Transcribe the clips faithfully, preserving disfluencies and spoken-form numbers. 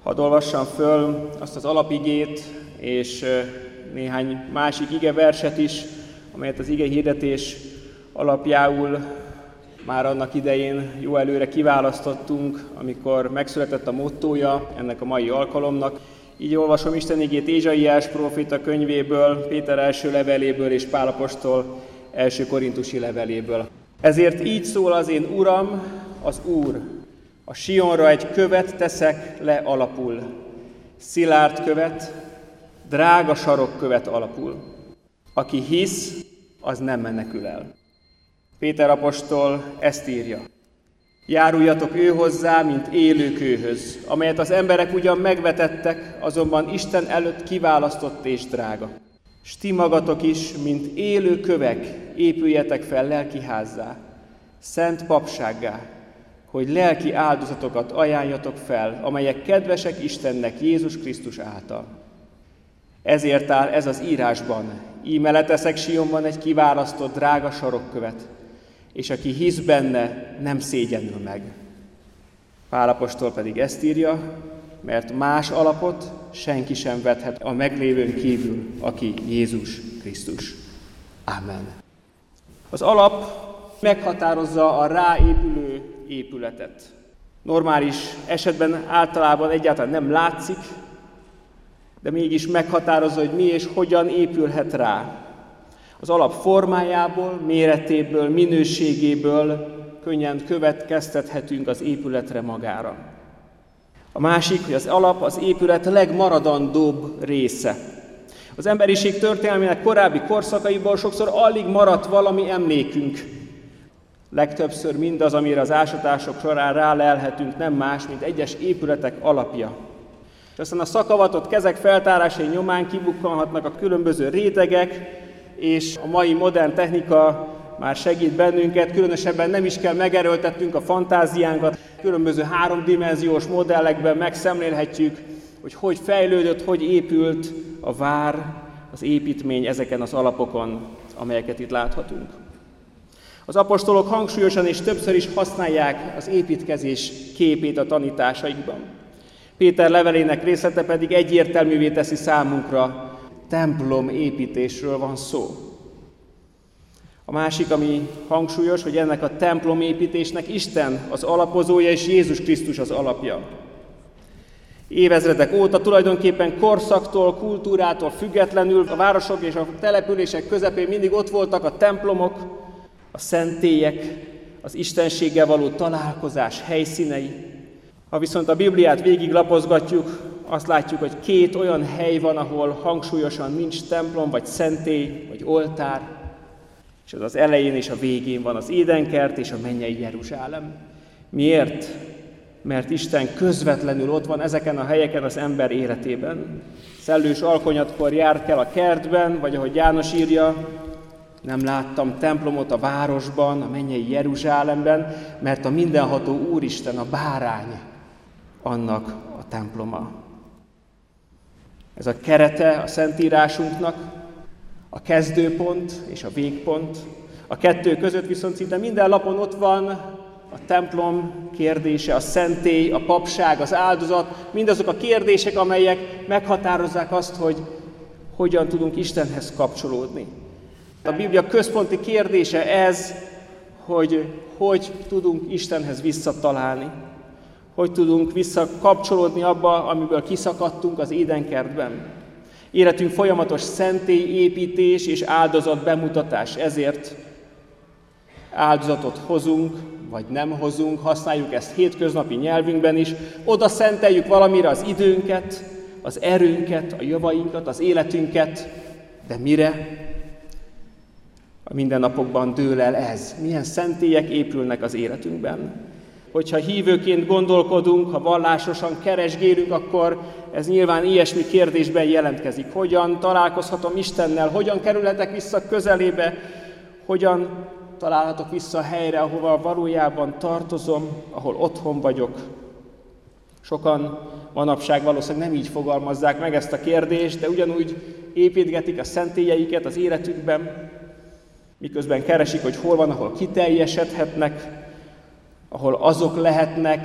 Hadd olvassam föl azt az alapigét, és néhány másik igeverset is, amelyet az igehirdetés alapjául már annak idején jó előre kiválasztottunk, amikor megszületett a mottója ennek a mai alkalomnak. Így olvasom Isten igét Ézsaiás próféta könyvéből, Péter első leveléből és Pál apostol első korintusi leveléből. Ezért így szól az én Uram, az Úr: a Sionra egy követ teszek le alapul, szilárd követ, drága sarokkövet alapul. Aki hisz, az nem menekül el. Péter apostol ezt írja: járuljatok ő hozzá, mint élő kőhöz, amelyet az emberek ugyan megvetettek, azonban Isten előtt kiválasztott és drága. S ti magatok is, mint élő kövek, épüljetek fel lelkiházzá, szent papsággá, hogy lelki áldozatokat ajánljatok fel, amelyek kedvesek Istennek Jézus Krisztus által. Ezért áll ez az írásban: íme leteszek Sionban egy kiválasztott drága sarokkövet, és aki hisz benne, nem szégyenül meg. Pál apostol pedig ezt írja: mert más alapot senki sem vethet a meglévőn kívül, aki Jézus Krisztus. Amen. Az alap meghatározza a ráépülő épületet. Normális esetben általában egyáltalán nem látszik, de mégis meghatározza, hogy mi és hogyan épülhet rá. Az alap formájából, méretéből, minőségéből könnyen következtethetünk az épületre magára. A másik, hogy az alap az épület legmaradandóbb része. Az emberiség történelmének korábbi korszakaiból sokszor alig maradt valami emlékünk. Legtöbbször mindaz, amire az ásatások során rálelhetünk, nem más, mint egyes épületek alapja. És aztán a szakavatott kezek feltárásai nyomán kibukkanhatnak a különböző rétegek, és a mai modern technika már segít bennünket, különösebben nem is kell megerőltetnünk a fantáziánkat, különböző háromdimenziós modellekben megszemlélhetjük, hogy hogy fejlődött, hogy épült a vár, az építmény ezeken az alapokon, amelyeket itt láthatunk. Az apostolok hangsúlyosan és többször is használják az építkezés képét a tanításaikban. Péter levelének részlete pedig egyértelművé teszi számunkra: templom építésről van szó. A másik, ami hangsúlyos, hogy ennek a templom építésnek Isten az alapozója és Jézus Krisztus az alapja. Évezredek óta tulajdonképpen korszaktól, kultúrától függetlenül a városok és a települések közepén mindig ott voltak a templomok, a szentélyek, az Istenséggel való találkozás helyszínei. Ha viszont a Bibliát végiglapozgatjuk, azt látjuk, hogy két olyan hely van, ahol hangsúlyosan nincs templom, vagy szentély, vagy oltár, és az az elején és a végén van az Édenkert és a mennyei Jeruzsálem. Miért? Mert Isten közvetlenül ott van ezeken a helyeken az ember életében. Szellős alkonyatkor járt el a kertben, vagy ahogy János írja: nem láttam templomot a városban, a mennyei Jeruzsálemben, mert a mindenható Úristen, a bárány, annak a temploma. Ez a kerete a Szentírásunknak, a kezdőpont és a végpont. A kettő között viszont szinte minden lapon ott van a templom kérdése, a szentély, a papság, az áldozat, mindazok a kérdések, amelyek meghatározzák azt, hogy hogyan tudunk Istenhez kapcsolódni. A Biblia központi kérdése ez, hogy hogy tudunk Istenhez visszatalálni, hogy tudunk visszakapcsolódni abba, amiből kiszakadtunk az Édenkertben. Életünk folyamatos szentélyépítés és áldozat bemutatás, ezért áldozatot hozunk, vagy nem hozunk, használjuk ezt hétköznapi nyelvünkben is, oda szenteljük valamire az időnket, az erőnket, a javainkat, az életünket, de mire? A mindennapokban dől el ez. Milyen szentélyek épülnek az életünkben. Hogyha hívőként gondolkodunk, ha vallásosan keresgélünk, akkor ez nyilván ilyesmi kérdésben jelentkezik. Hogyan találkozhatom Istennel? Hogyan kerülhetek vissza közelébe? Hogyan találhatok vissza a helyre, ahova valójában tartozom, ahol otthon vagyok? Sokan manapság valószínűleg nem így fogalmazzák meg ezt a kérdést, de ugyanúgy építgetik a szentélyeiket az életükben, miközben keresik, hogy hol van, ahol kiteljesedhetnek, ahol azok lehetnek, akik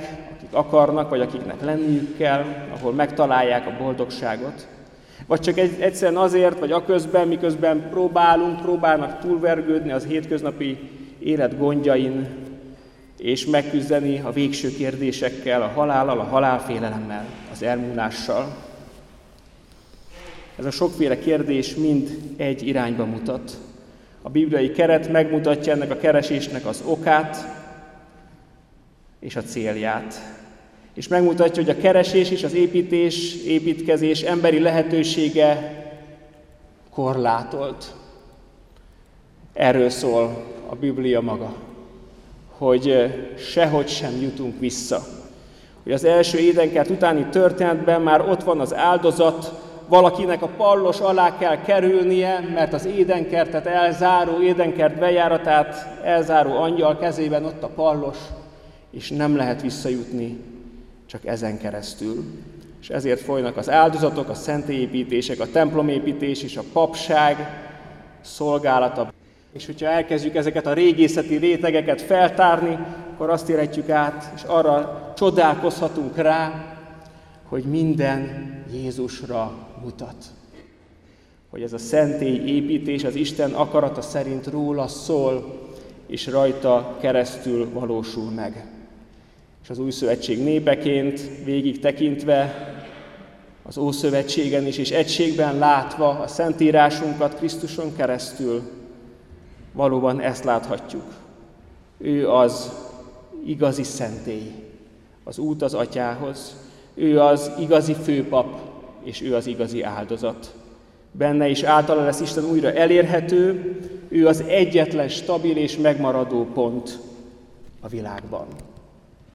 akik akarnak, vagy akiknek lenniük kell, ahol megtalálják a boldogságot. Vagy csak egyszerűen azért, vagy aközben, miközben próbálunk, próbálnak túlvergődni az hétköznapi élet gondjain, és megküzdeni a végső kérdésekkel, a halállal, a halálfélelemmel, az elmúlással. Ez a sokféle kérdés mind egy irányba mutat. A bibliai keret megmutatja ennek a keresésnek az okát és a célját. És megmutatja, hogy a keresés és az építés, építkezés emberi lehetősége korlátolt. Erről szól a Biblia maga, hogy sehogy sem jutunk vissza. Hogy az első édenkert utáni történetben már ott van az áldozat, valakinek a pallos alá kell kerülnie, mert az édenkertet elzáró, édenkert bejáratát elzáró angyal kezében ott a pallos, és nem lehet visszajutni csak ezen keresztül. És ezért folynak az áldozatok, a szentélyépítések, a templomépítés és a papság szolgálata. És hogyha elkezdjük ezeket a régészeti rétegeket feltárni, akkor azt érhetjük át, és arra csodálkozhatunk rá, hogy minden Jézusra mutat. Hogy ez a szentély építés az Isten akarata szerint róla szól, és rajta keresztül valósul meg. És az új szövetség népeként végig tekintve, az Ószövetségen is, és egységben látva a Szentírásunkat Krisztuson keresztül, valóban ezt láthatjuk. Ő az igazi szentély, az út az Atyához. Ő az igazi főpap, és ő az igazi áldozat. Benne is általa lesz Isten újra elérhető, ő az egyetlen stabil és megmaradó pont a világban.